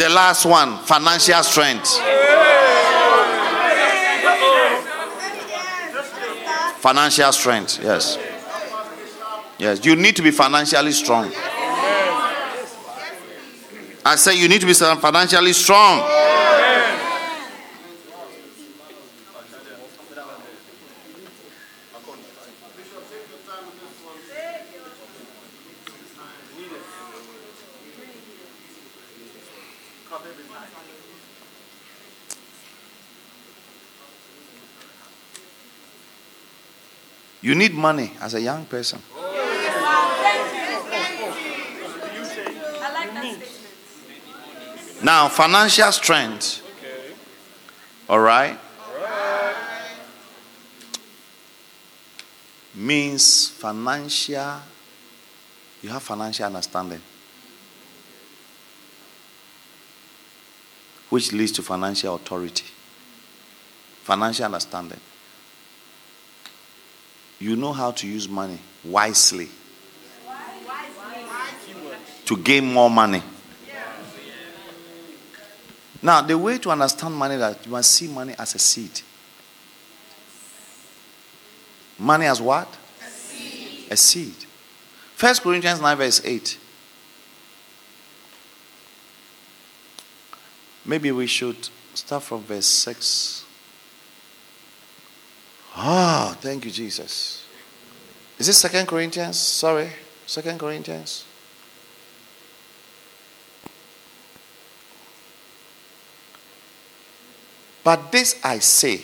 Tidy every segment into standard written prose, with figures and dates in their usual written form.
The last one, financial strength. Financial strength, yes. Yes, you need to be financially strong. I say you need to be financially strong. You need money as a young person. Now, financial strength. All right. Means financial. You have financial understanding, which leads to financial authority. Financial understanding. You know how to use money wisely to gain more money. Now, the way to understand money is that you must see money as a seed. Money as what? A seed. A seed. 1 Corinthians 9 verse 8. Maybe we should start from verse 6. Ah, thank you, Jesus. Is it 2 Corinthians? Sorry, 2 Corinthians. But this I say,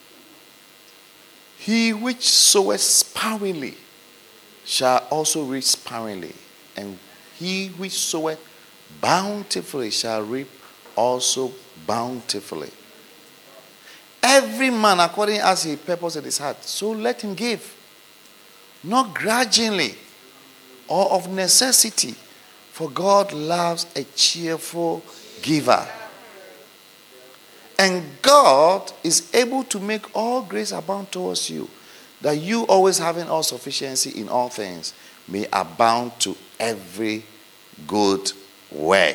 he which soweth sparingly shall also reap sparingly, and he which soweth bountifully shall reap also bountifully. Every man according as he purpose in his heart, so let him give, not grudgingly or of necessity, for God loves a cheerful giver. And God is able to make all grace abound towards you, that you, always having all sufficiency in all things, may abound to every good work.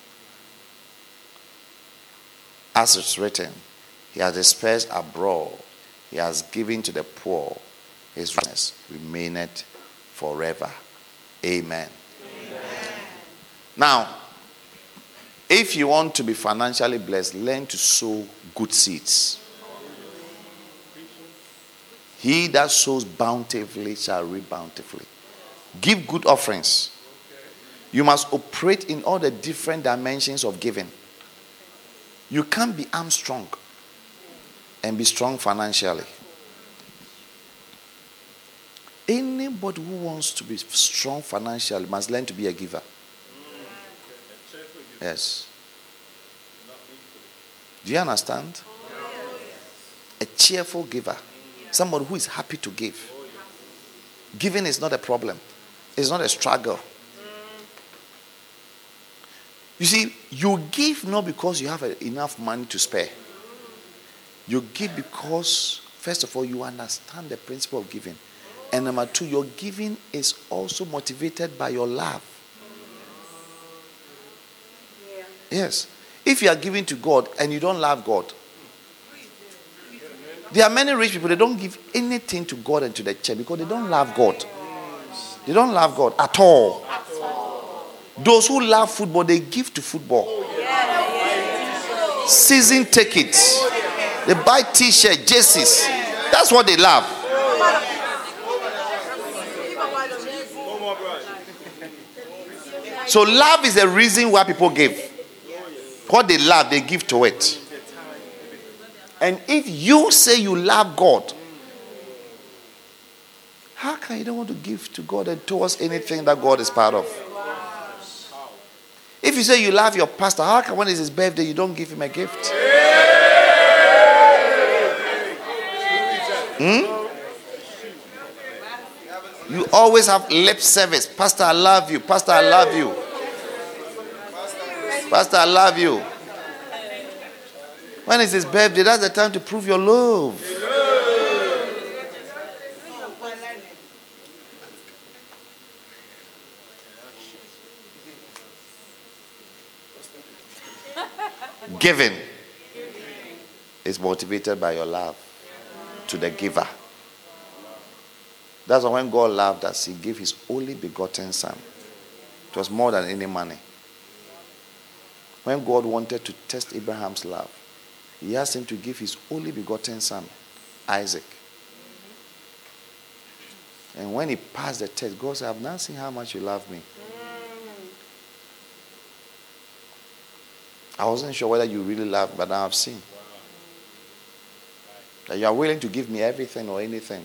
As it's written, he has dispersed abroad, he has given to the poor, his righteousness remaineth forever. Amen. Amen. Now, if you want to be financially blessed, learn to sow good seeds. He that sows bountifully shall reap bountifully. Give good offerings. You must operate in all the different dimensions of giving. You can't be Armstrong and be strong financially. Anybody who wants to be strong financially must learn to be a giver. Yes. Do you understand? A cheerful giver. Somebody who is happy to give. Giving is not a problem. It's not a struggle. You see, you give not because you have enough money to spare. You give because, first of all, you understand the principle of giving. And number two, your giving is also motivated by your love. Yes. If you are giving to God and you don't love God, there are many rich people, they don't give anything to God and to the church because they don't love God. They don't love God at all. Those who love football, they give to football. Season tickets. They buy t-shirts, jerseys. That's what they love. So love is the reason why people give. What they love, they give to it. And if you say you love God, how can you don't want to give to God and towards anything that God is part of? If you say you love your pastor, how come when it's his birthday you don't give him a gift? You always have lip service. Pastor, I love you. Pastor, I love you. Pastor, I love you. When it's his birthday, that's the time to prove your love. Giving is motivated by your love to the giver. That's why when God loved us, he gave his only begotten son. It was more than any money. When God wanted to test Abraham's love, he asked him to give his only begotten son, Isaac. And when he passed the test, God said, I've now seen how much you love me. I wasn't sure whether you really love me, but now I've seen. That you are willing to give me everything or anything.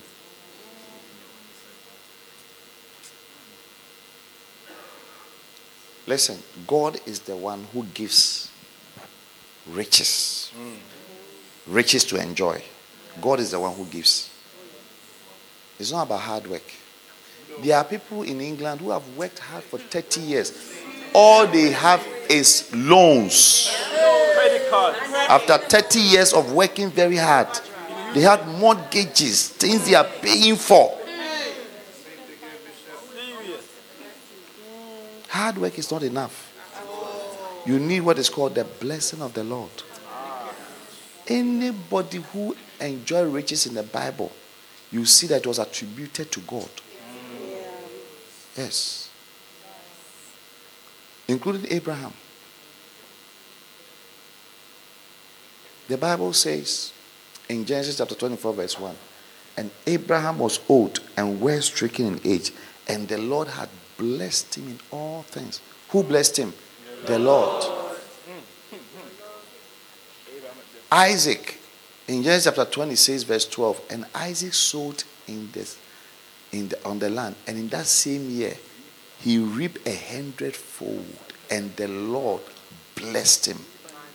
Listen, God is the one who gives riches. Riches to enjoy. God is the one who gives. It's not about hard work. There are people in England who have worked hard for 30 years. All they have is loans. After 30 years of working very hard, they have mortgages, things they are paying for. Hard work is not enough. You need what is called the blessing of the Lord. Anybody who enjoyed riches in the Bible, you see that it was attributed to God. Yes. Including Abraham. The Bible says in Genesis chapter 24 verse 1, and Abraham was old and well stricken in age, and the Lord had blessed him in all things. Who blessed him? The Lord. Isaac, in Genesis chapter 26 verse 12, and Isaac sowed on the land, and in that same year he reaped 100-fold, and the Lord blessed him.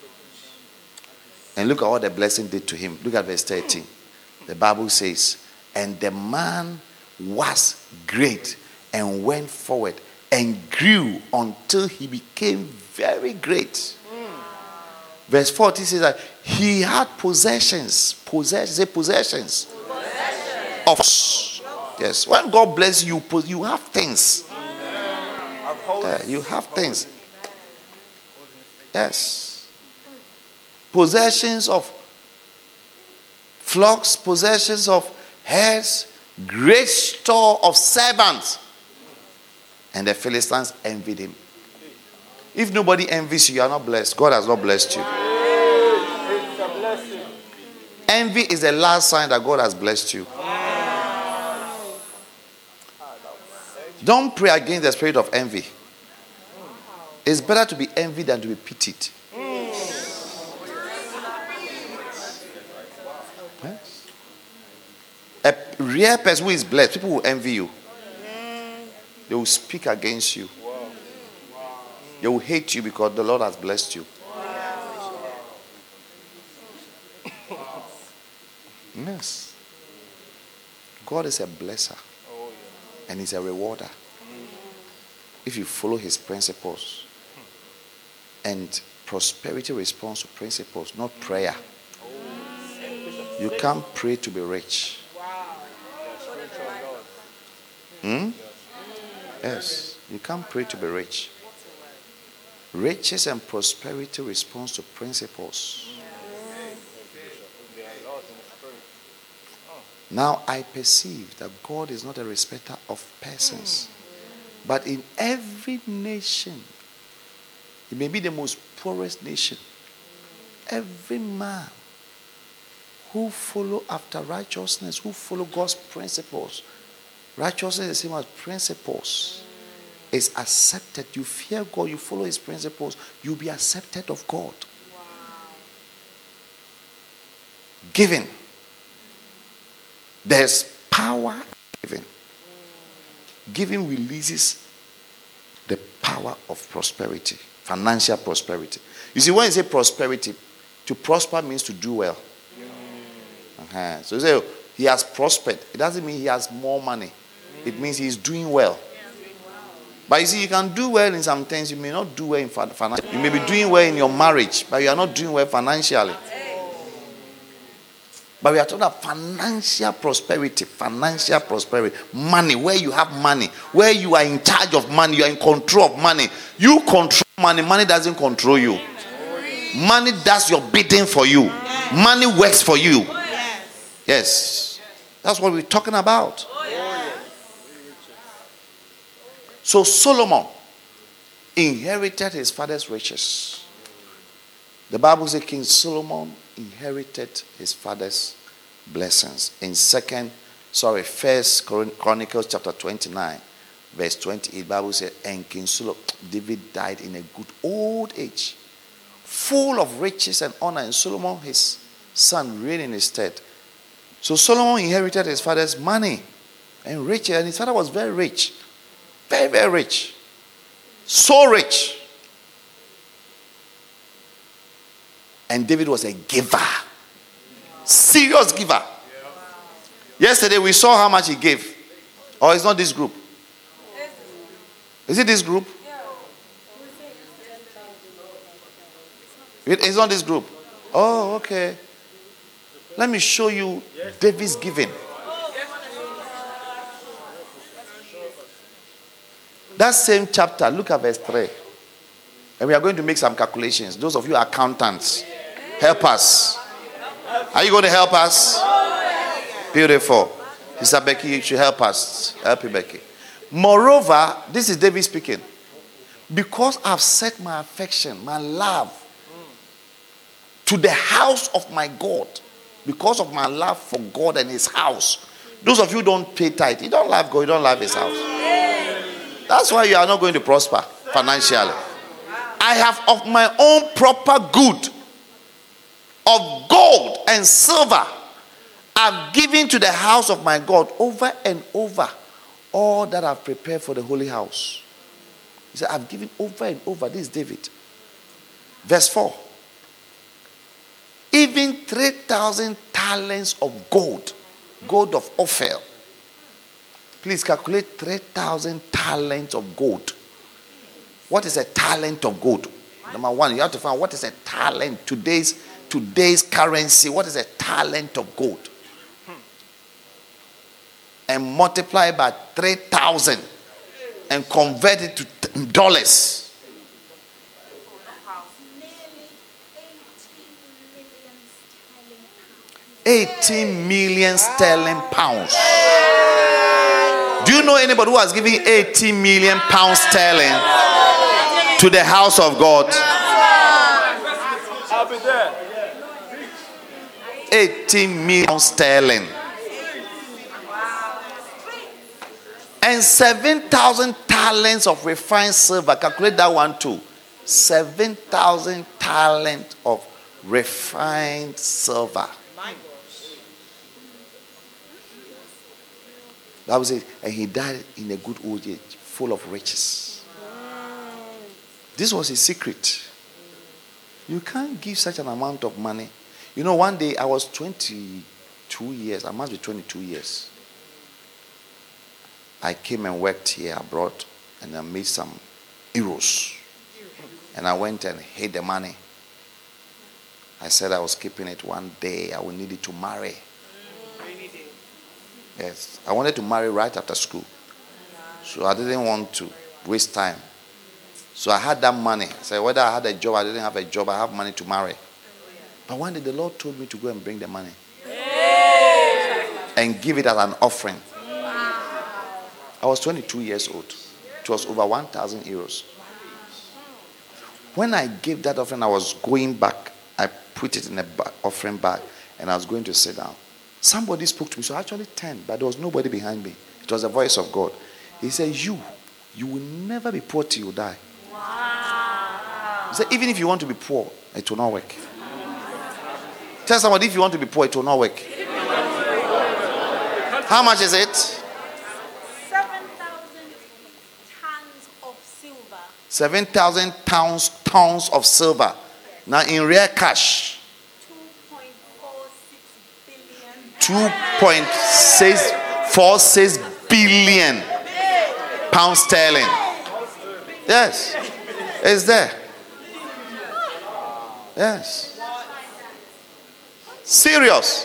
And look at what the blessing did to him. Look at verse 13. The Bible says, and the man was great and went forward and grew until he became very great. Verse 14 says that he had possessions. Possessions. Of. Yes. When God bless you, you have things. You have things. Yes. Possessions of flocks, possessions of herds, great store of servants. And the Philistines envied him. If nobody envies you, you are not blessed. God has not blessed you. Envy is the last sign that God has blessed you. Don't pray against the spirit of envy. It's better to be envied than to be pitied. Yes. A real person who is blessed, people will envy you. They will speak against you. They will hate you because the Lord has blessed you. Yes. God is a blesser. And he's a rewarder. If you follow his principles. And prosperity responds to principles, not prayer. You can't pray to be rich. Yes. You can't pray to be rich. Riches and prosperity responds to principles. Now I perceive that God is not a respecter of persons. But in every nation, it may be the most poorest nation, every man who follow after righteousness, who follow God's principles, righteousness is the same as principles, is accepted. You fear God, you follow his principles, you'll be accepted of God. Giving. There's power in giving. Giving releases the power of prosperity, financial prosperity. You see, when you say prosperity, to prosper means to do well. So you say, oh, he has prospered. It doesn't mean he has more money. It means he's doing well. But you see, you can do well in some things. You may not do well in financial. You may be doing well in your marriage, but you are not doing well financially. But we are talking about financial prosperity. Financial prosperity. Money, where you have money. Where you are in charge of money. You are in control of money. You control money. Money doesn't control you. Money does your bidding for you. Money works for you. Yes. That's what we're talking about. So Solomon inherited his father's riches. The Bible says King Solomon inherited his father's blessings. In First Chronicles chapter 29, verse 28, Bible says, and King Solomon, David died in a good old age, full of riches and honor, and Solomon, his son, reigned in his stead. So Solomon inherited his father's money and riches, and his father was very rich. Very, very rich. So rich. And David was a giver. Serious giver. Yesterday we saw how much he gave. Or it's not this group. Is it this group? It's not this group. Oh, okay. Let me show you David's giving. That same chapter, look at verse 3. And we are going to make some calculations. Those of you accountants, help us. Are you going to help us? Beautiful. Sister Becky, you should help us. Help you, Becky. Moreover, this is David speaking. Because I've set my affection, my love to the house of my God. Because of my love for God and his house. Those of you who don't pay tithe, you don't love God, you don't love his house. That's why you are not going to prosper financially. I have of my own proper good of gold and silver I've given to the house of my God over and over all that I've prepared for the holy house. He said, I've given over and over. This is David. Verse 4. Even 3,000 talents of gold. Gold of Ophir. Please calculate 3,000 talents of gold. What is a talent of gold? Number one, you have to find what is a talent. Today's currency. What is a talent of gold? And multiply by 3,000 and convert it to dollars. 18 million sterling pounds. Do you know anybody who has given 18 million pounds sterling to the house of God? I'll be there. 18 million sterling. And 7,000 talents of refined silver. Calculate that one too. 7,000 talents of refined silver. That was it. And he died in a good old age, full of riches. This was his secret. You can't give such an amount of money. You know, one day I was 22 years. I must be 22 years. I came and worked here abroad and I made some euros. And I went and hid the money. I said I was keeping it. One day I will need it to marry. Yes. I wanted to marry right after school. So I didn't want to waste time. So I had that money. So whether I had a job, I didn't have a job, I have money to marry. But one day the Lord told me to go and bring the money. And give it as an offering. I was 22 years old. It was over 1,000 euros. When I gave that offering, I was going back. I put it in an offering bag and I was going to sit down. Somebody spoke to me, so I actually turned, but there was nobody behind me. It was the voice of God. He said, you will never be poor till you die. Wow. He said, even if you want to be poor, it will not work. Tell somebody, if you want to be poor, it will not work. How much is it? 7,000 tons of silver. 7,000 tons of silver. Now in real cash. 2.646 billion pounds sterling. Yes. It's there. Yes. Serious.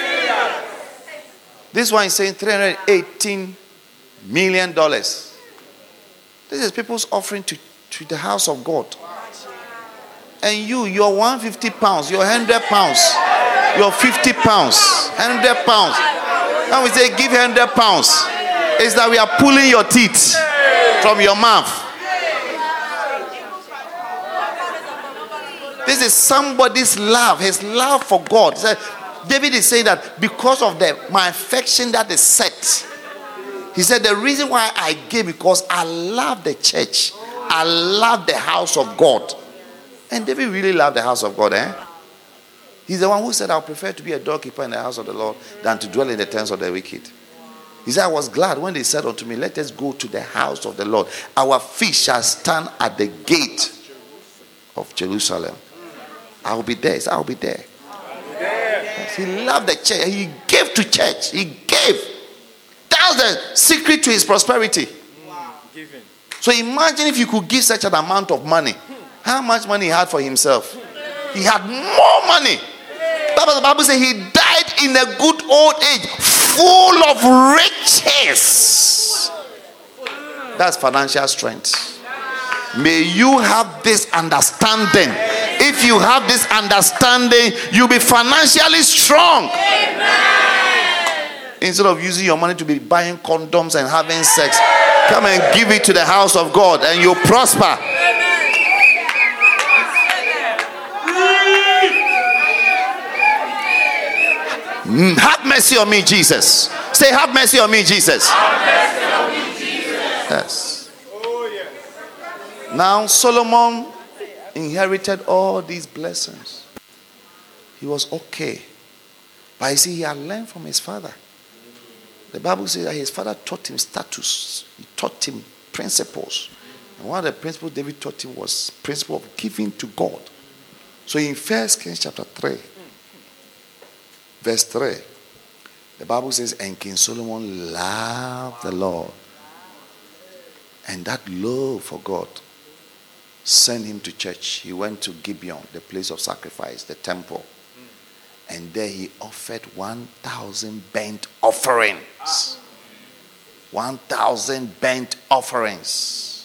This one is saying $318 million. This is people's offering to the house of God. And your 150 pounds, your 100 pounds, your 50 pounds, 100 pounds. And we say, give 100 pounds. It's that we are pulling your teeth from your mouth. This is somebody's love, his love for God. David is saying that because of my affection that is set. He said, the reason why I gave, because I love the church. I love the house of God. And David really loved the house of God, eh? He's the one who said, I'll prefer to be a doorkeeper in the house of the Lord than to dwell in the tents of the wicked. He said, I was glad when they said unto me, let us go to the house of the Lord. Our feet shall stand at the gate of Jerusalem. I'll be there. I'll be there. Yes, he loved the church. He gave to church. He gave. That was the secret to his prosperity. So imagine if you could give such an amount of money. How much money he had for himself? He had more money. The Bible says he died in a good old age, full of riches. That's financial strength. May you have this understanding. If you have this understanding, you'll be financially strong. Amen. Instead of using your money to be buying condoms and having sex, come and give it to the house of God and you'll prosper. Have mercy on me, Jesus. Say, have mercy on me, Jesus. Have mercy on me, Jesus. Yes. Oh, yes. Now Solomon inherited all these blessings. He was okay. But you see, he had learned from his father. The Bible says that his father taught him status. He taught him principles. And one of the principles David taught him was principle of giving to God. So in 1 Kings chapter 3, verse 3, the Bible says, and King Solomon loved the Lord. And that love for God sent him to church. He went to Gibeon, the place of sacrifice, the temple. And there he offered 1,000 burnt offerings. 1,000 burnt offerings.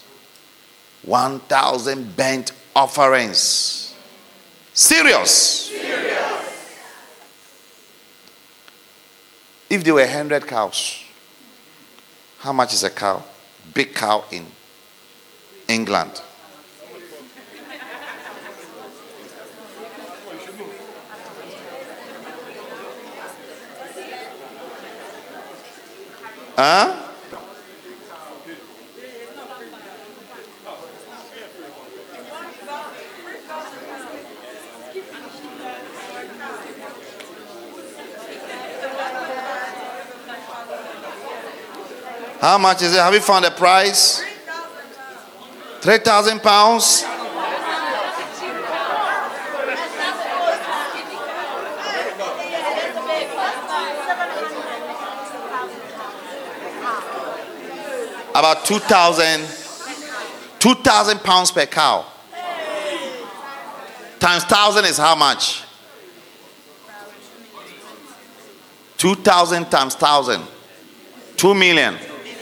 1,000 burnt offerings. Serious. If there were 100 cows, how much is a cow? Big cow in England. Huh? How much is it? Have you found a price? 3,000 pounds. About 2,000 pounds per cow. Times 1,000 is how much? 2,000 times 1,000. 2 million.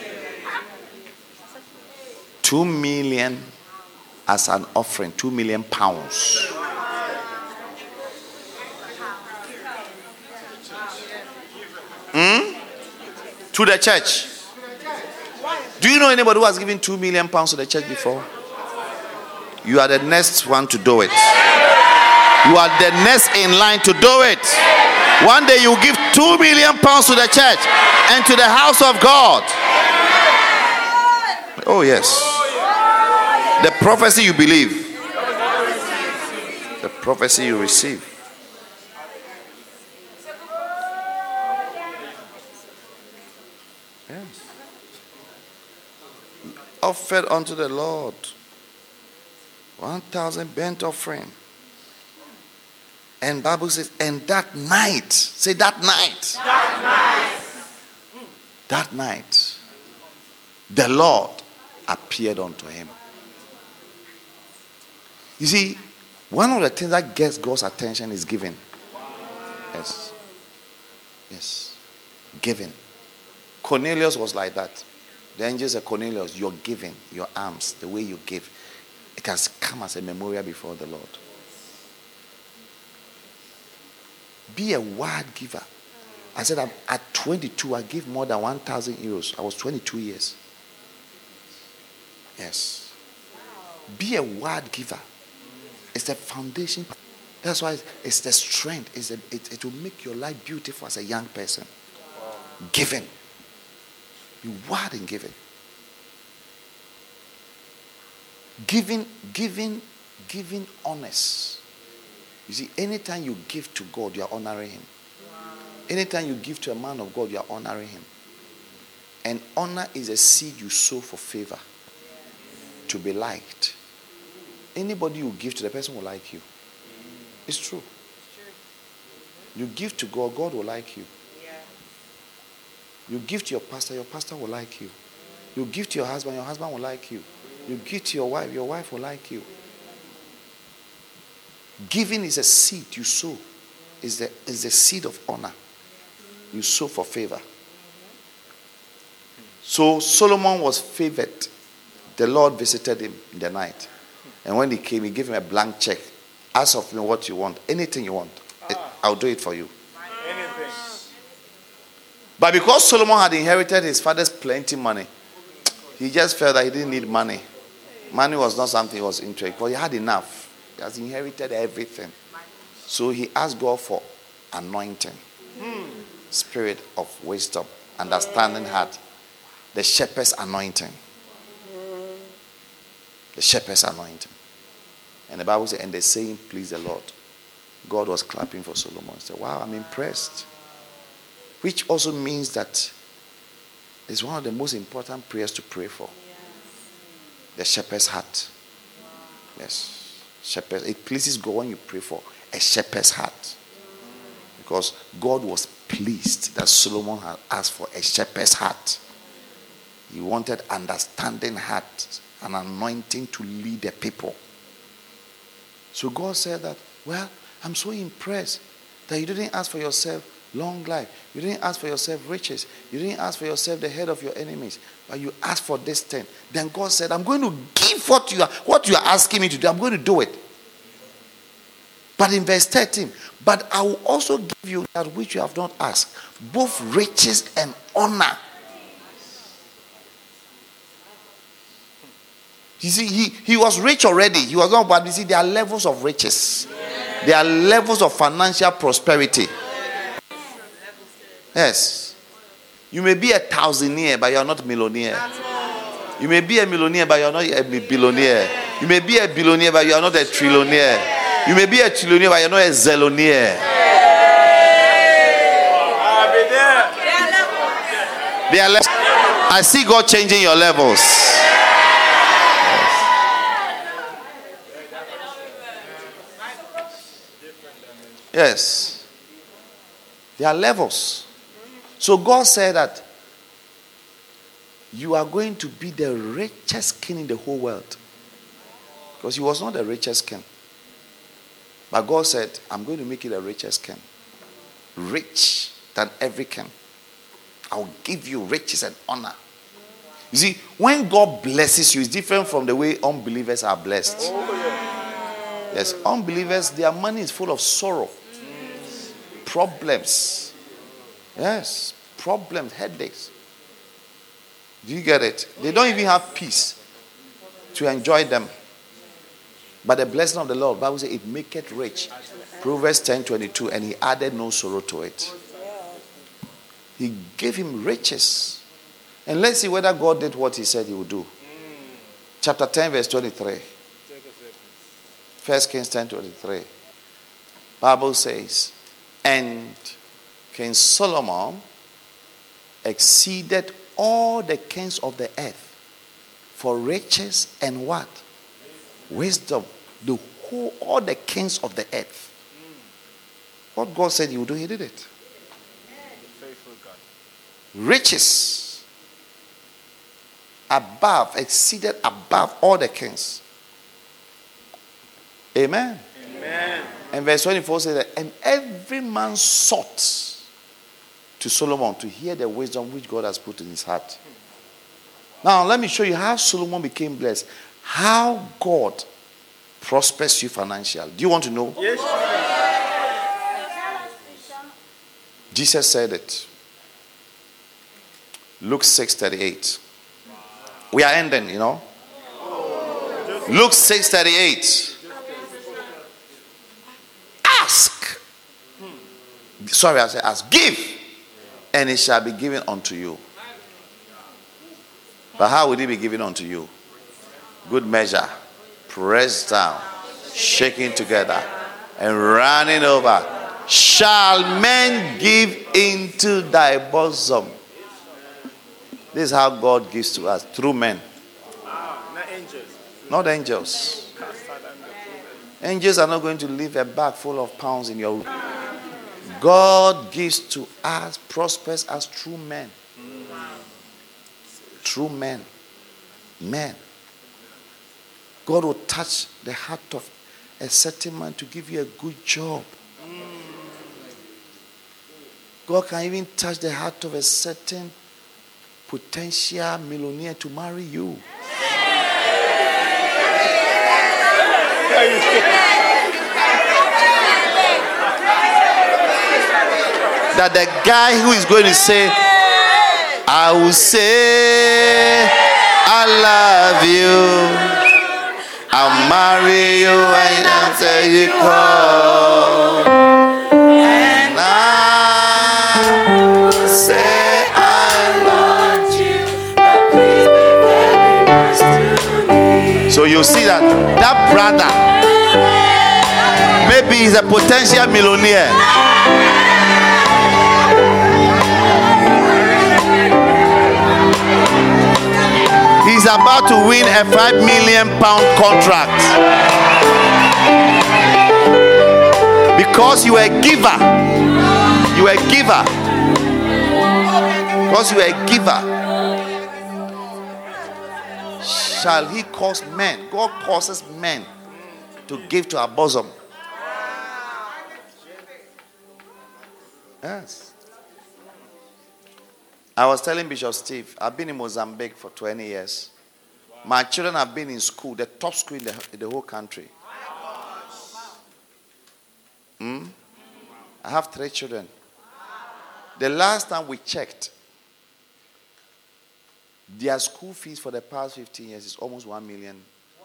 2 million as an offering. 2 million pounds. To the church. Do you know anybody who has given 2 million pounds to the church before? You are the next one to do it. You are the next in line to do it. One day you give 2 million pounds to the church and to the house of God. Oh yes. The prophecy you believe. The prophecy you receive. Yes. Offered unto the Lord 1,000 burnt offering. And Bible says, and that night, say that night. That night, the Lord appeared unto him. You see, one of the things that gets God's attention is giving. Yes. Yes. Giving. Cornelius was like that. The angel said, Cornelius, your giving, your alms, the way you give, it has come as a memorial before the Lord. Be a word giver. I said, at 22, I gave more than 1,000 euros. I was 22 years. Yes. Be a word giver. It's the foundation. That's why it's the strength. It will make your life beautiful as a young person. Giving. Be word in giving. Giving honest. You see, anytime you give to God, you are honoring him. Anytime you give to a man of God, you are honoring him. And honor is a seed you sow for favor. To be liked. Anybody you give to, the person will like you. It's true. You give to God, God will like you. You give to your pastor will like you. You give to your husband will like you. You give to your wife will like you. Giving is a seed you sow. Is the seed of honor. You sow for favor. So Solomon was favored. The Lord visited him in the night. And when he came, he gave him a blank check. Ask of me what you want. Anything you want. I'll do it for you. Anything. But because Solomon had inherited his father's plenty money, he just felt that he didn't need money. Money was not something he was interested in. Because he had enough. He has inherited everything. So he asked God for anointing. Spirit of wisdom. Understanding heart. The shepherd's anointing. The shepherd's anointing. And the Bible says, and the saying pleased the Lord. God was clapping for Solomon. He said, wow, I'm impressed. Which also means that it's one of the most important prayers to pray for. The shepherd's heart. Yes. Shepherd. It pleases God when you pray for a shepherd's heart. Because God was pleased that Solomon had asked for a shepherd's heart. He wanted understanding heart. An anointing to lead the people. So God said that, well, I'm so impressed that you didn't ask for yourself long life. You didn't ask for yourself riches. You didn't ask for yourself the head of your enemies. But you asked for this thing. Then God said, I'm going to give what you are asking me to do. I'm going to do it. But in verse 13, but I will also give you that which you have not asked, both riches and honor. You see, he was rich already. He was not, but you see, there are levels of riches. There are levels of financial prosperity. Yes. You may be a thousandaire, but you are not a millionaire. You may be a millionaire, but you are not a billionaire. You may be a billionaire, but you are not a trillionaire. You may be a trillionaire, but you are not a zellonaire. There are levels. I see God changing your levels. Yes. There are levels. So God said that you are going to be the richest king in the whole world. Because he was not the richest king. But God said, I'm going to make you the richest king. Rich than every king. I will give you riches and honor. You see, when God blesses you, it's different from the way unbelievers are blessed. Yes, unbelievers, their money is full of sorrow. Problems. Yes, problems, headaches. Do you get it? They don't even have peace to enjoy them. But the blessing of the Lord, Bible says, it maketh rich. Proverbs 10:22, and he added no sorrow to it. He gave him riches. And let's see whether God did what he said he would do. Chapter 10, verse 23. 1 Kings 10:23. Bible says, and King Solomon exceeded all the kings of the earth for riches and what? Wisdom. All the kings of the earth. What God said he would do, he did it. Faithful God. Riches. Exceeded above all the kings. Amen. Amen. And verse 24 says that, and every man sought to Solomon to hear the wisdom which God has put in his heart. Now, let me show you how Solomon became blessed. How God prospers you financially. Do you want to know? Yes. Jesus said it. Luke 6:38. We are ending, Luke 6:38. Ask. Sorry, I said ask. Give, and it shall be given unto you. But how will it be given unto you? Good measure, pressed down, shaking together, and running over. Shall men give into thy bosom? This is how God gives to us, through men. Not angels. Not angels. Angels are not going to leave a bag full of pounds in your room. God gives to us, prospers us through men. Through men. Men. God will touch the heart of a certain man to give you a good job. God can even touch the heart of a certain potential millionaire to marry you. That the guy who is going to say, I will say, I love you, I'll marry you and after you call, and I say I love you, but please be very nice to me. So you see that brother, maybe he's a potential millionaire. He's about to win a £5 million contract. Because you are a giver. You are a giver. Because you are a giver. Shall he cause men? God causes men to give to our bosom. Yes. I was telling Bishop Steve, I've been in Mozambique for 20 years. My children have been in school, the top school in the whole country. I have 3 children. The last time we checked, their school fees for the past 15 years is almost $1 million.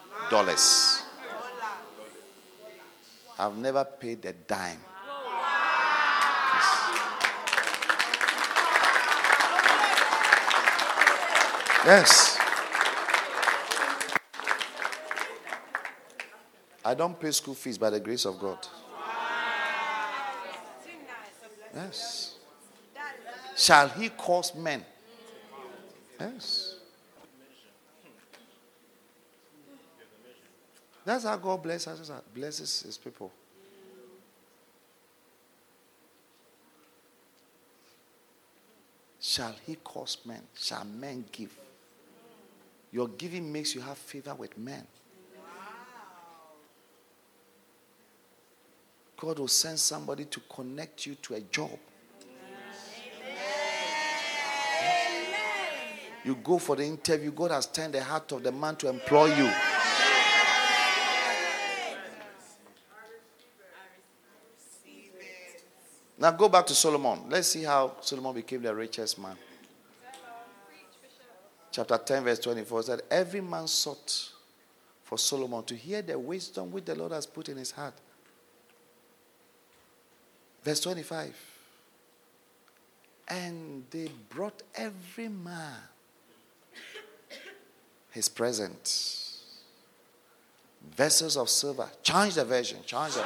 I've never paid a dime. Yes. I don't pay school fees by the grace of God. Yes. Shall he cause men? Yes. That's how God blesses his people. Shall he cause men? Shall men give? Your giving makes you have favor with men. God will send somebody to connect you to a job. You go for the interview, God has turned the heart of the man to employ you. Now go back to Solomon. Let's see how Solomon became the richest man. Chapter 10 verse 24 said, every man sought for Solomon to hear the wisdom which the Lord has put in his heart. Verse 25. And they brought every man his present. Vessels of silver. Change the version.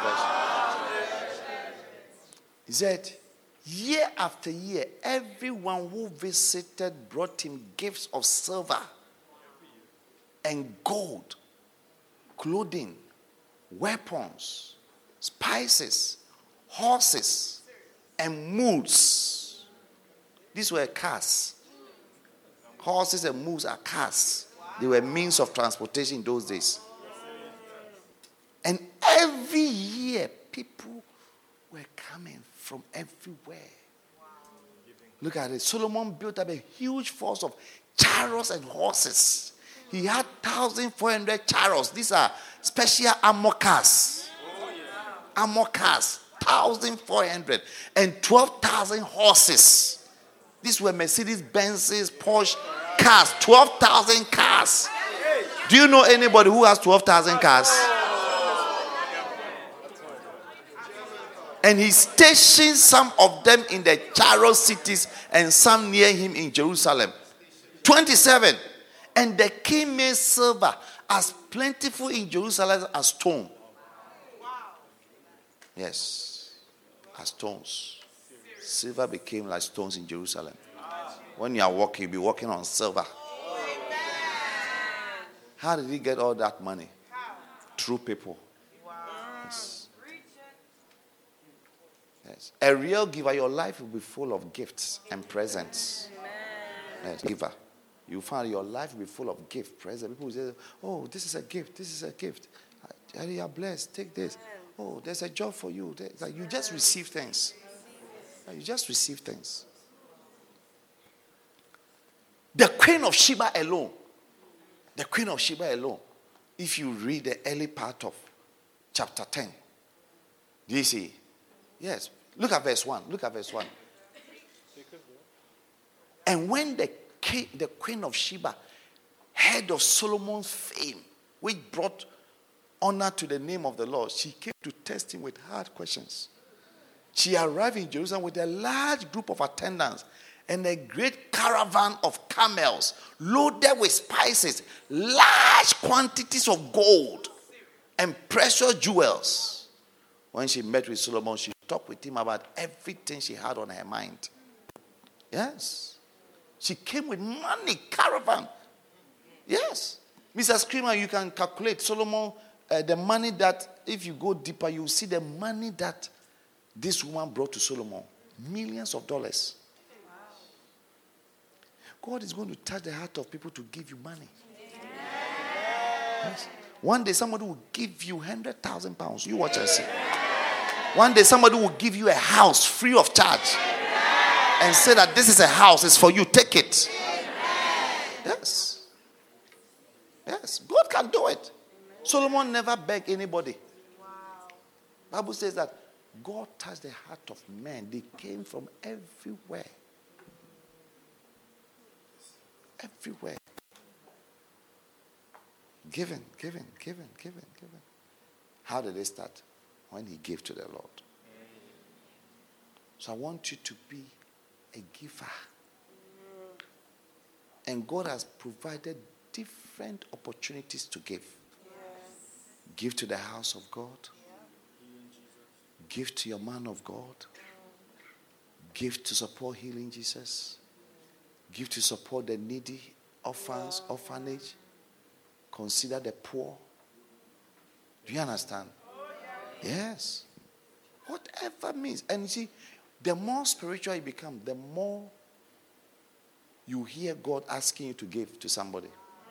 He said, year after year, everyone who visited brought him gifts of silver and gold, clothing, weapons, spices, horses, and mules. These were cars. Horses and mules are cars. They were means of transportation in those days. And every year, people were coming from everywhere. Look at it. Solomon built up a huge force of chariots and horses. He had 1,400 chariots. These are special armor cars. Armor cars. 5,400 and 12,000 horses. These were Mercedes Benzes, Porsche cars, 12,000 cars. Do you know anybody who has 12,000 cars? And he stationed some of them in the chariot cities and some near him in Jerusalem. 27. And the king made silver as plentiful in Jerusalem as stone. Yes, as stones. Silver became like stones in Jerusalem. When you are walking, you'll be walking on silver. How did he get all that money? Through people. Yes. Yes. A real giver, your life will be full of gifts and presents. Yes. Giver. You find your life will be full of gifts, presents. People will say, oh, this is a gift, this is a gift. You are blessed, take this. Oh, there's a job for you. Like you just receive things. You just receive things. The Queen of Sheba alone. The Queen of Sheba alone. If you read the early part of chapter 10. Do you see? Yes. Look at verse 1. Look at verse 1. And when the Queen of Sheba heard of Solomon's fame, which brought honor to the name of the Lord, she came to test him with hard questions. She arrived in Jerusalem with a large group of attendants and a great caravan of camels loaded with spices, large quantities of gold and precious jewels. When she met with Solomon, she talked with him about everything she had on her mind. Yes. She came with money, caravan. Yes. Mr. Screamer, you can calculate Solomon, the money that, if you go deeper, you see the money that this woman brought to Solomon. Millions of dollars. God is going to touch the heart of people to give you money. Yes. One day somebody will give you 100,000 pounds. You watch and see. One day somebody will give you a house free of charge. And say that this is a house, it's for you, take it. Yes. Yes. God can do it. Solomon never begged anybody. Bible says that God touched the heart of men. They came from everywhere. Everywhere. Giving. How did they start? When he gave to the Lord. So I want you to be a giver. And God has provided different opportunities to give. Give to the house of God. Give to your man of God. Give to support Healing Jesus. Give to support the needy, orphans, orphanage. Consider the poor. Do you understand? Yes. Whatever means. And you see, the more spiritual you become, the more you hear God asking you to give to somebody.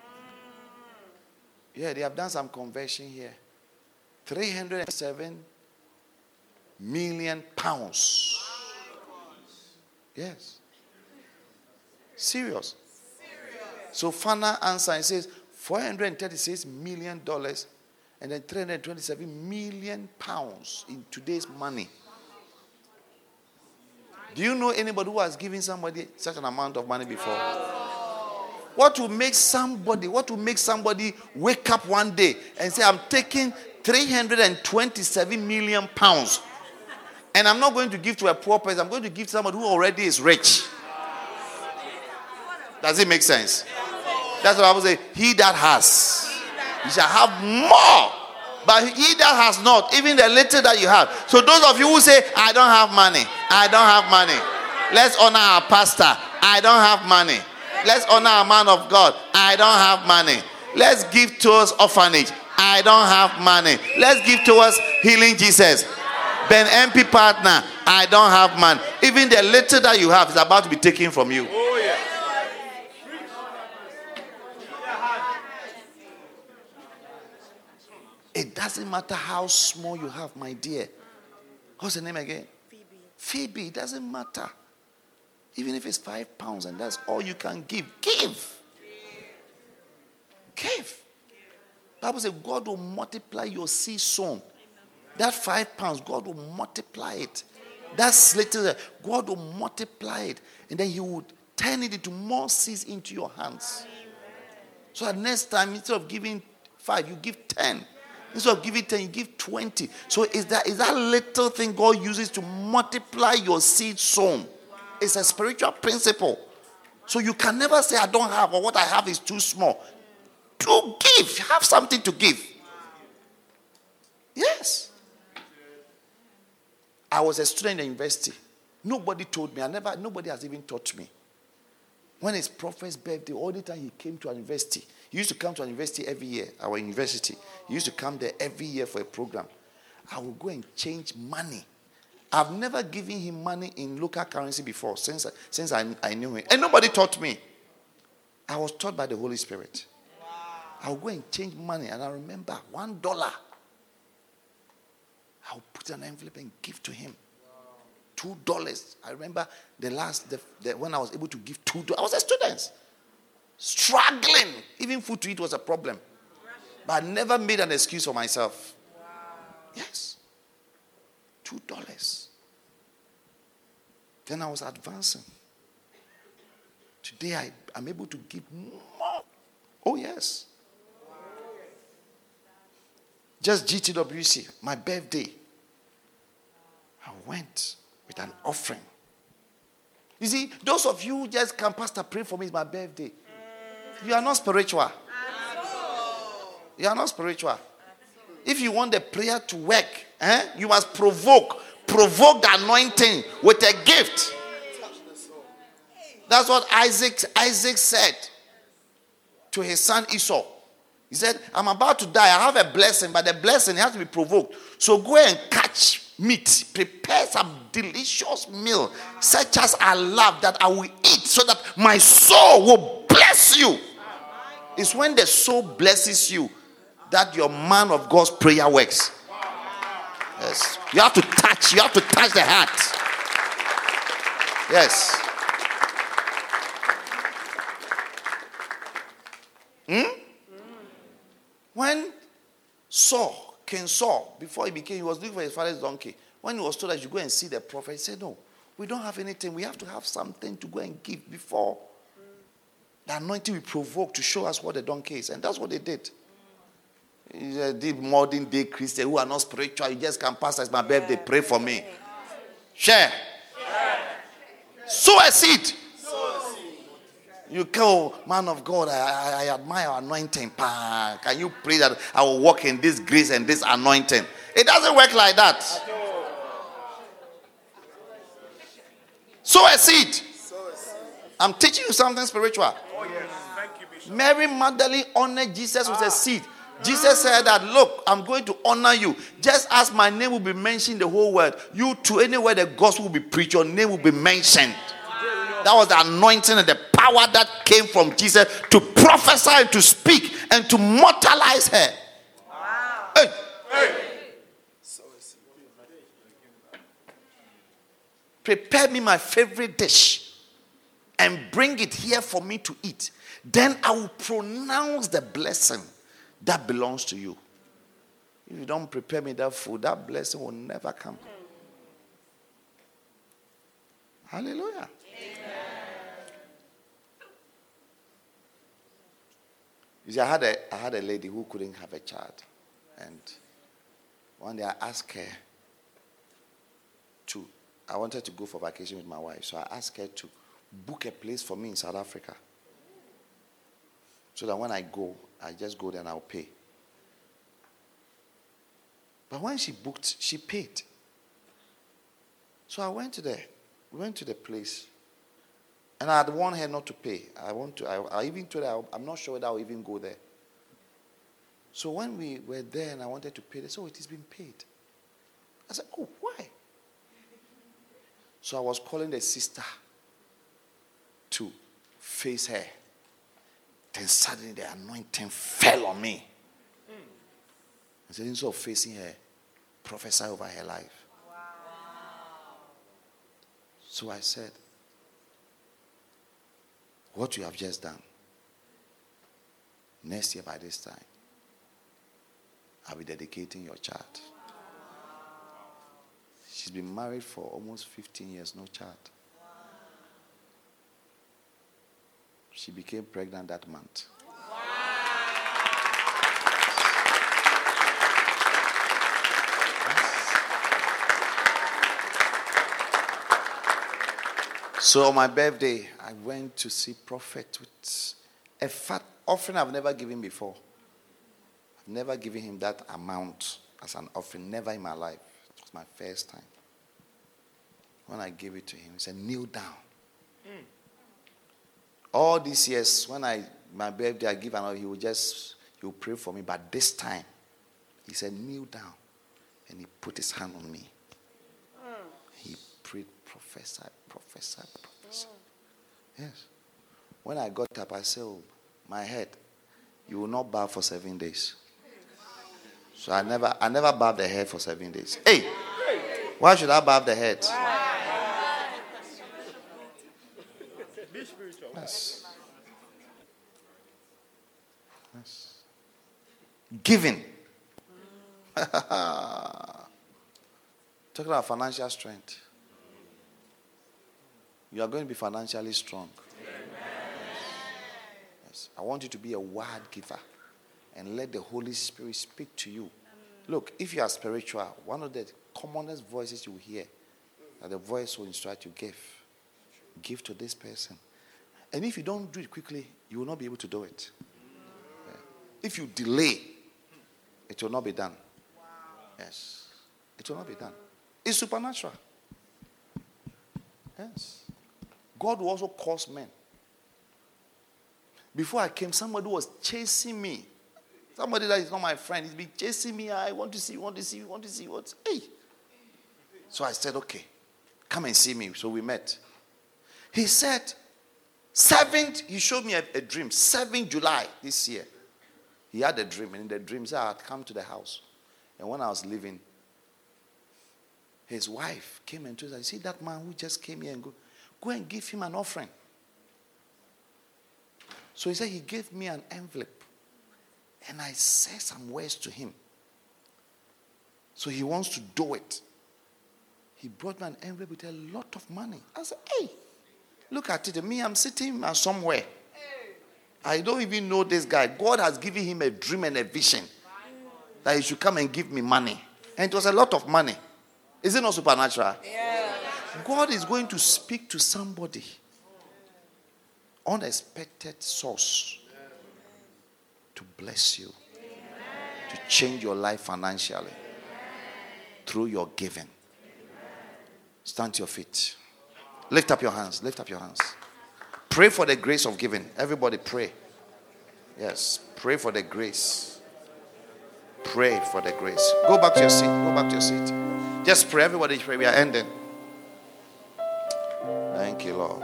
Yeah, they have done some conversion here. 307 million pounds. Yes. Serious. So Fana answer and says $436 million and then 327 million pounds in today's money. Do you know anybody who has given somebody such an amount of money before? What will make somebody wake up one day and say, I'm taking 327 million pounds and I'm not going to give to a poor person, I'm going to give to somebody who already is rich. Does it make sense? That's what I would say. He that has, he shall have more. But he that has not, even the little that you have. So those of you who say, I don't have money. I don't have money. Let's honor our pastor. I don't have money. Let's honor our man of God. I don't have money. Let's give towards orphanage. I don't have money. Let's give towards Healing Jesus. Ben MP partner. I don't have money. Even the little that you have is about to be taken from you. Oh, yeah. It doesn't matter how small you have, my dear. What's the name again? Phoebe. It doesn't matter. Even if it's £5 and that's all you can give. Give. Bible says God will multiply your seed sown. That £5, God will multiply it. That's little, God will multiply it. And then he would turn it into more seeds into your hands. So that next time, instead of giving 5, you give 10. Instead of giving 10, you give 20. So is that little thing God uses to multiply your seed sown. It's a spiritual principle. So you can never say, I don't have, or what I have is too small. To give. Have something to give. Yes. I was a student in university. Nobody told me. Nobody has even taught me. When it's Prophet's birthday, all the time he came to our university. He used to come to our university every year, our university. He used to come there every year for a program. I would go and change money. I've never given him money in local currency before since I knew him. And nobody taught me. I was taught by the Holy Spirit. Wow. I would go and change money. And I remember $1. I would put an envelope and give to him. $2. I remember when I was able to give $2. I was a student. Struggling. Even food to eat was a problem. But I never made an excuse for myself. Wow. Yes. $2. Then I was advancing. Today I'm able to give more. Oh yes. Just GTWC, my birthday. I went with an offering. You see, those of you who just come, Pastor, pray for me, it's my birthday. You are not spiritual. You are not spiritual. If you want the prayer to work, you must provoke the anointing with a gift. That's what Isaac said to his son Esau. He said, I'm about to die. I have a blessing, but the blessing has to be provoked. So go and catch meat. Prepare some delicious meal, such as I love, that I will eat, so that my soul will bless you. It's when the soul blesses you that your man of God's prayer works. Yes. You have to touch the heart. Yes. When King Saul, before he was looking for his father's donkey. When he was told that you should go and see the prophet, he said, no, we don't have anything. We have to have something to go and give before the anointing will provoke to show us what the donkey is. And that's what they did. The modern day Christians who are not spiritual, you just can pass as my birthday, pray for me. Share. Sow a seed. You go, man of God, I admire your anointing. Can you pray that I will walk in this grace and this anointing? It doesn't work like that. Sow a seed. I'm teaching you something spiritual. Mary Magdalene honored Jesus with a seed. Jesus said that, look, I'm going to honor you. Just as my name will be mentioned in the whole world, you too, anywhere the gospel will be preached, your name will be mentioned. That was the anointing and the power that came from Jesus to prophesy and to speak and to mortalize her. Wow. Hey. Prepare me my favorite dish and bring it here for me to eat. Then I will pronounce the blessing that belongs to you. If you don't prepare me that food, that blessing will never come. Hallelujah. You see, I had a lady who couldn't have a child. And one day I asked her I wanted to go for vacation with my wife. So I asked her to book a place for me in South Africa. So that when I go, I just go there and I'll pay. But when she booked, she paid. So we went to the place. And I had warned her not to pay. I even told her, I'm not sure whether I'll even go there. So when we were there and I wanted to pay, they said, oh, it has been paid. I said, oh, why? So I was calling the sister to face her. Then suddenly the anointing fell on me. I said, instead of facing her, prophesy over her life. Wow. So I said, what you have just done, next year by this time, I'll be dedicating your child. She's been married for almost 15 years, no child. She became pregnant that month. So on my birthday, I went to see Prophet with a fat offering I've never given before. I've never given him that amount as an offering, never in my life. It was my first time. When I gave it to him, he said, kneel down. All these years, when my birthday, I give another, he will pray for me. But this time, he said, kneel down. And he put his hand on me. He prayed, prophesy. Yes. When I got up, I said, oh, my head, you will not bow for 7 days. So I never bowed the head for 7 days. Hey, why should I bow the head? Be spiritual. Yes. Giving. Talking about financial strength. You are going to be financially strong. Yes. I want you to be a word giver and let the Holy Spirit speak to you. Look, if you are spiritual, one of the commonest voices you will hear, that the voice will instruct you, give to this person. And if you don't do it quickly, you will not be able to do it. Yeah. If you delay, it will not be done. Yes. It will not be done. It's supernatural. Yes. God will also cause men. Before I came, somebody was chasing me. Somebody that is not my friend. He's been chasing me. I want to see. Hey. So I said, okay, come and see me. So we met. He said, 7th, he showed me a dream. 7th July this year. He had a dream. And in the dream, he said, I'd come to the house. And when I was leaving, his wife came and told us, see that man who just came here and go and give him an offering. So he said he gave me an envelope. And I said some words to him. So he wants to do it. He brought me an envelope with a lot of money. I said, hey, look at it. Me, I'm sitting somewhere. I don't even know this guy. God has given him a dream and a vision that he should come and give me money. And it was a lot of money. Is it not supernatural? Yeah. God is going to speak to somebody. Unexpected source to bless you, to change your life financially through your giving. Stand to your feet. Lift up your hands. Lift up your hands. Pray for the grace of giving. Everybody pray. Yes, pray for the grace. Pray for the grace. Go back to your seat. Go back to your seat. Just pray. Everybody pray. We are ending. Thank you, Lord.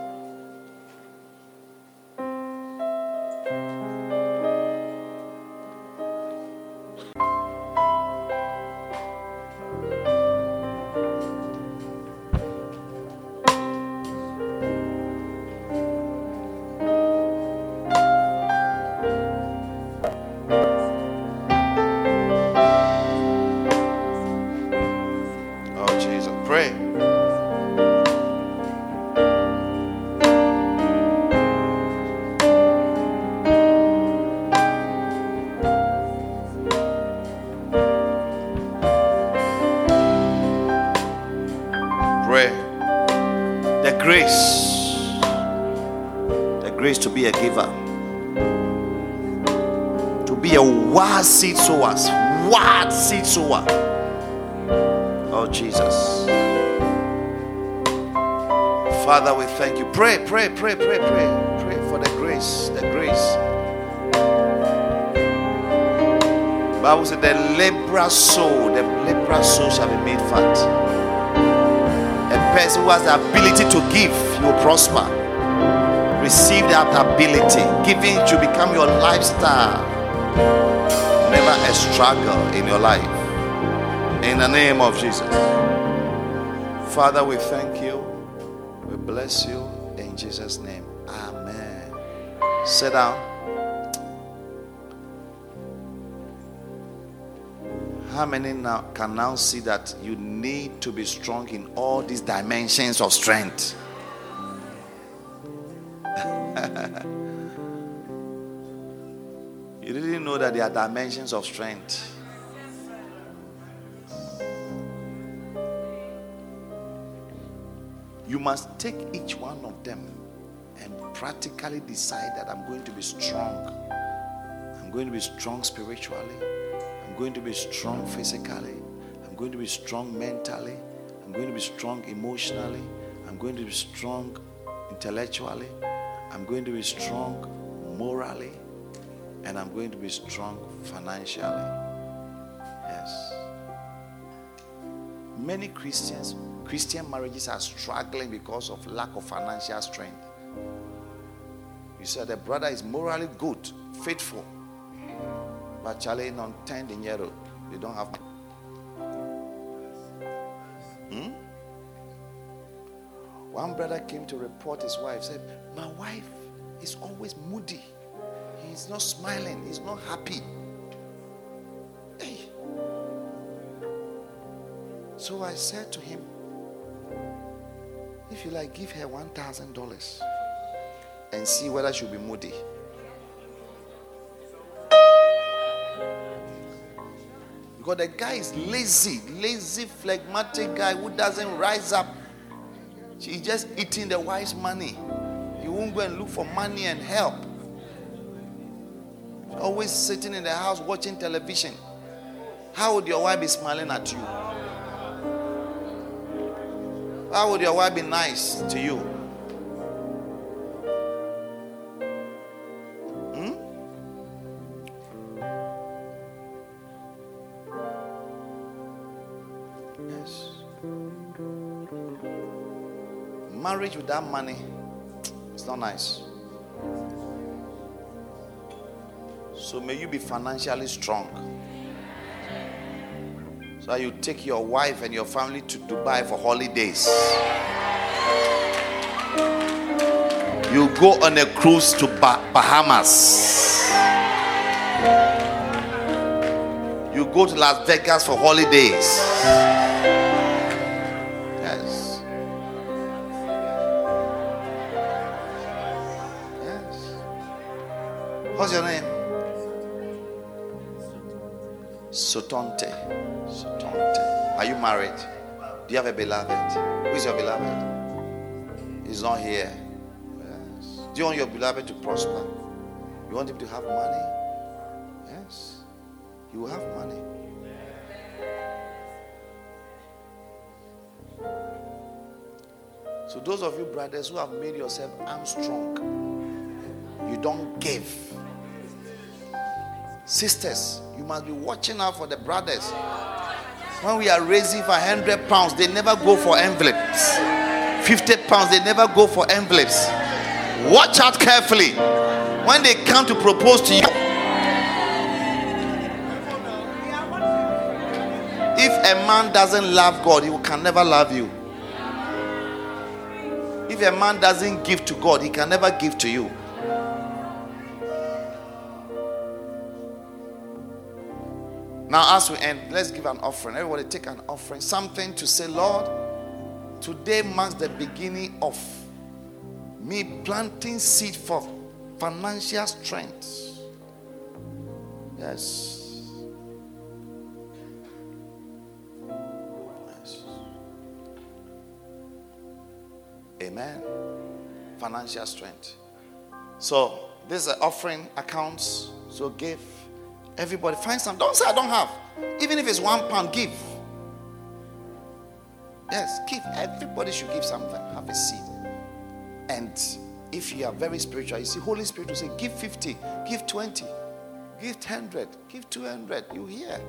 To be a giver, to be a word seed sower. Oh Jesus, Father, we thank you. Pray for the grace. Bible said the leprous soul shall be made fat. A person who has the ability to give, he will prosper. Receive that ability. Giving should become your lifestyle. Never a struggle in your life. In the name of Jesus. Father, we thank you. We bless you. In Jesus' name. Amen. Sit down. How many now can now see that you need to be strong in all these dimensions of strength? You didn't know that there are dimensions of strength. You must take each one of them and practically decide that I'm going to be strong. I'm going to be strong spiritually. I'm going to be strong physically. I'm going to be strong mentally. I'm going to be strong emotionally. I'm going to be strong intellectually. I'm going to be strong morally. And I'm going to be strong financially. Yes. Many Christian marriages are struggling because of lack of financial strength. You said the brother is morally good, faithful, but Charlie non 10 dinero, they don't have. One brother came to report his wife, said, my wife is always moody. He's not smiling, he's not happy. Hey. So I said to him, if you like, give her $1,000 and see whether she'll be moody. Because the guy is lazy, phlegmatic guy who doesn't rise up. He's just eating the wife's money. He won't go and look for money and help. Always sitting in the house watching television. How would your wife be smiling at you? How would your wife be nice to you? Yes. Marriage without money, it's not nice. So may you be financially strong. So you take your wife and your family to Dubai for holidays. You go on a cruise to Bahamas. You go to Las Vegas for holidays. Yes. Yes. What's your name? Sotonte. Are you married? Do you have a beloved? Who is your beloved? He's not here. Yes. Do you want your beloved to prosper? You want him to have money? Yes. He will have money. So those of you brothers who have made yourself Armstrong, you don't give. Sisters, you must be watching out for the brothers. When we are raising for 100 pounds, they never go for envelopes. 50 pounds, they never go for envelopes. Watch out carefully. When they come to propose to you, if a man doesn't love God, he can never love you. If a man doesn't give to God, he can never give to you. Now, as we end, let's give an offering. Everybody take an offering. Something to say, Lord, today marks the beginning of me planting seed for financial strength. Yes. Yes. Amen. Financial strength. So, this is an offering accounts. So, give. Everybody find some. Don't say I don't have. Even if it's £1, give. Yes, give. Everybody should give something. Have a seed. And if you are very spiritual, you see Holy Spirit will say, give 50, give 20, give 100, give 200. You hear?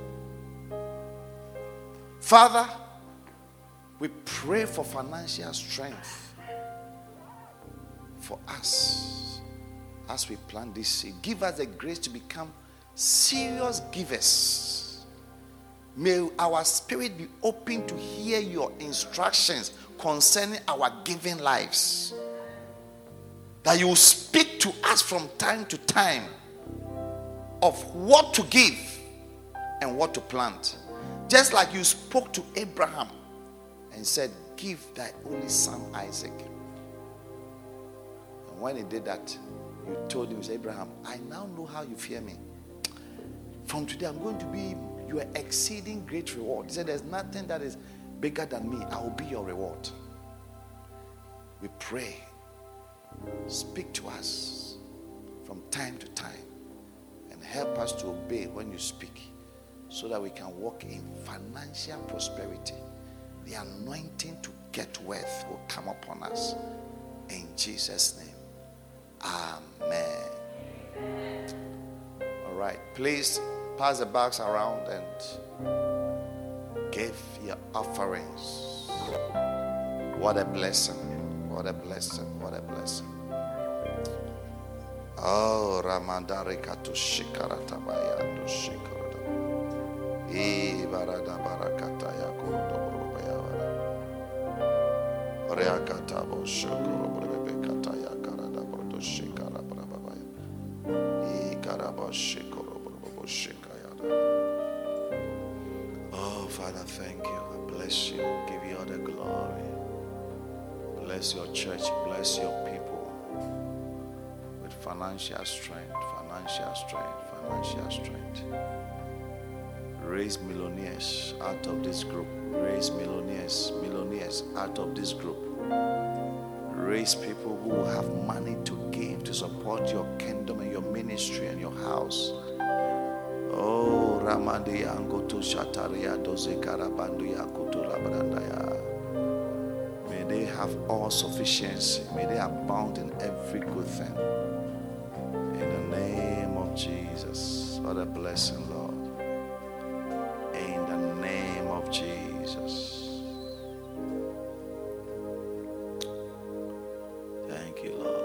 Father, we pray for financial strength for us as we plant this seed. Give us the grace to become serious givers. May our spirit be open to hear your instructions concerning our giving lives. That you speak to us from time to time of what to give and what to plant. Just like you spoke to Abraham and said, give thy only son Isaac. And when he did that, you told him, Abraham, I now know how you fear me. From today, I'm going to be your exceeding great reward. He said, there's nothing that is bigger than me. I will be your reward. We pray. Speak to us from time to time and help us to obey when you speak so that we can walk in financial prosperity. The anointing to get wealth will come upon us. In Jesus' name. Amen. All right. Please pass the bags around and give your offerings. What a blessing. What a blessing. What a blessing. Oh, Ramandarika to Shikaratabaya to Shikarata. Barada Barakataya Kurubayavara. Reakatabo Shukuru Karada Brodo Shikara Brababaya. Karaba Shikoro Shikayada. Oh, Father, thank you. I bless you. Give you all the glory. Bless your church. Bless your people with financial strength, financial strength, financial strength. Raise millionaires out of this group. Raise millionaires out of this group. Raise people who will have money to give to support your kingdom and your ministry and your house. Oh, Ramandi Angoto Shataria Doze Karabandu Yakutu Labrandaya. May they have all sufficiency. May they abound in every good thing. In the name of Jesus. What a blessing, Lord. In the name of Jesus. Thank you, Lord.